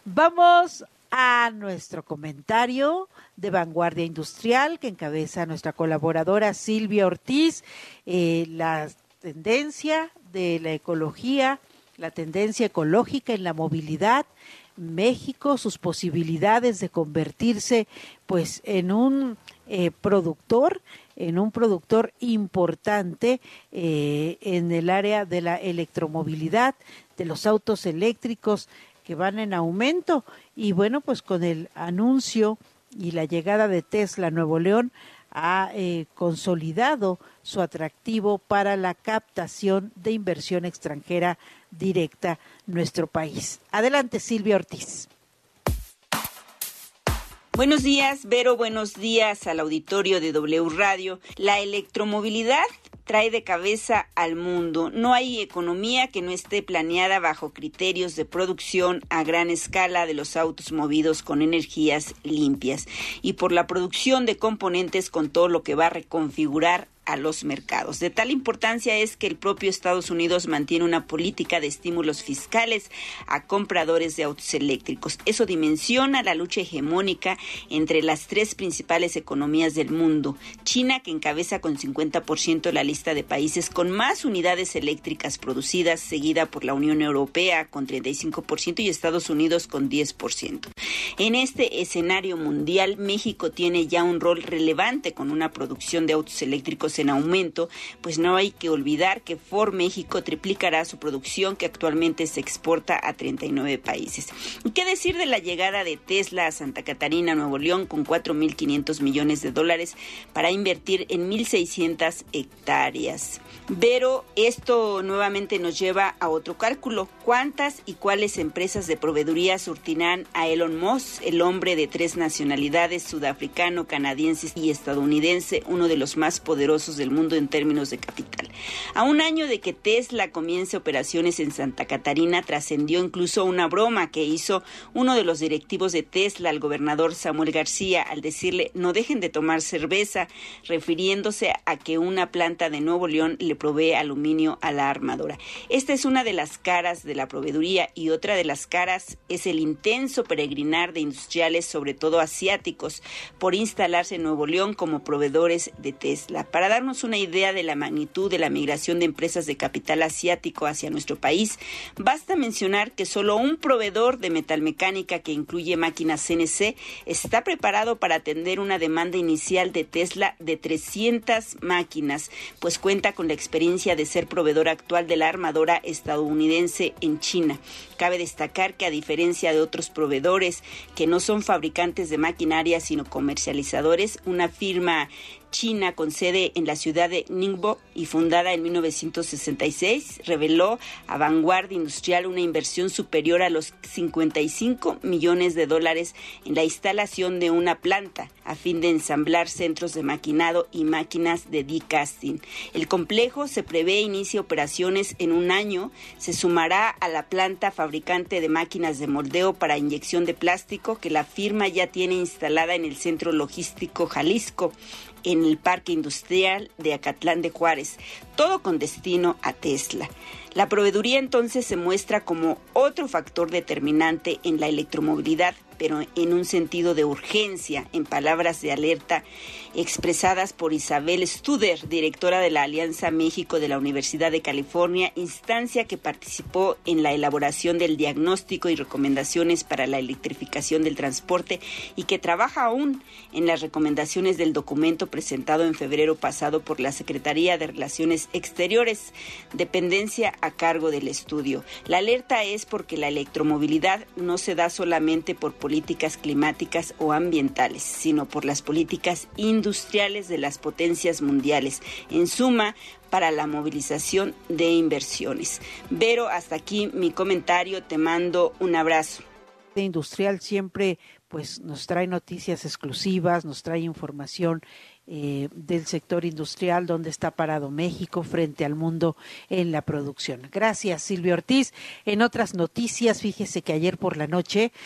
Vamos a nuestro comentario de Vanguardia Industrial que encabeza nuestra colaboradora Silvia Ortiz, la tendencia de la ecología, la tendencia ecológica en la movilidad, México, sus posibilidades de convertirse pues en un productor importante en el área de la electromovilidad, de los autos eléctricos que van en aumento. Y bueno, pues con el anuncio y la llegada de Tesla a Nuevo León ha consolidado su atractivo para la captación de inversión extranjera directa a nuestro país. Adelante, Silvia Ortiz. Buenos días, Vero, buenos días al auditorio de W Radio. La electromovilidad trae de cabeza al mundo. No hay economía que no esté planeada bajo criterios de producción a gran escala de los autos movidos con energías limpias y por la producción de componentes con todo lo que va a reconfigurar a los mercados. De tal importancia es que el propio Estados Unidos mantiene una política de estímulos fiscales a compradores de autos eléctricos. Eso dimensiona la lucha hegemónica entre las tres principales economías del mundo. China, que encabeza con 50% la lista de países con más unidades eléctricas producidas, seguida por la Unión Europea con 35% y Estados Unidos con 10%. En este escenario mundial, México tiene ya un rol relevante con una producción de autos eléctricos en aumento, pues no hay que olvidar que Ford México triplicará su producción, que actualmente se exporta a 39 países. ¿Y qué decir de la llegada de Tesla a Santa Catarina, Nuevo León, con $4.500 millones para invertir en 1,600 hectáreas? Pero esto nuevamente nos lleva a otro cálculo. ¿Cuántas y cuáles empresas de proveeduría surtirán a Elon Musk, el hombre de 3 nacionalidades, sudafricano, canadiense y estadounidense, uno de los más poderosos del mundo en términos de capital? A un año de que Tesla comience operaciones en Santa Catarina, trascendió incluso una broma que hizo uno de los directivos de Tesla al gobernador Samuel García al decirle: no dejen de tomar cerveza, refiriéndose a que una planta de Nuevo León le provee aluminio a la armadora. Esta es una de las caras de la proveeduría, y otra de las caras es el intenso peregrinar de industriales, sobre todo asiáticos, por instalarse en Nuevo León como proveedores de Tesla. Para darnos una idea de la magnitud de la migración de empresas de capital asiático hacia nuestro país, basta mencionar que solo un proveedor de metalmecánica que incluye máquinas CNC está preparado para atender una demanda inicial de Tesla de 300 máquinas, pues cuenta con la experiencia de ser proveedor actual de la armadora estadounidense en China. Cabe destacar que, a diferencia de otros proveedores que no son fabricantes de maquinaria sino comercializadores, una firma china con sede en la ciudad de Ningbo y fundada en 1966 reveló a Vanguardia Industrial una inversión superior a los $55 millones en la instalación de una planta a fin de ensamblar centros de maquinado y máquinas de die-casting. El complejo se prevé inicie operaciones en un año. Se sumará a la planta fabricante de máquinas de moldeo para inyección de plástico que la firma ya tiene instalada en el Centro Logístico Jalisco, en el Parque Industrial de Acatlán de Juárez, todo con destino a Tesla. La proveeduría entonces se muestra como otro factor determinante en la electromovilidad, pero en un sentido de urgencia, en palabras de alerta expresadas por Isabel Studer, directora de la Alianza México de la Universidad de California, instancia que participó en la elaboración del diagnóstico y recomendaciones para la electrificación del transporte y que trabaja aún en las recomendaciones del documento presentado en febrero pasado por la Secretaría de Relaciones Exteriores, dependencia a cargo del estudio. La alerta es porque la electromovilidad no se da solamente por políticas climáticas o ambientales, sino por las políticas industriales de las potencias mundiales, en suma, para la movilización de inversiones. Vero, hasta aquí mi comentario, te mando un abrazo. Industrial siempre pues nos trae noticias exclusivas, nos trae información del sector industrial, donde está parado México frente al mundo en la producción. Gracias, Silvia Ortiz. En otras noticias, fíjese que ayer por la noche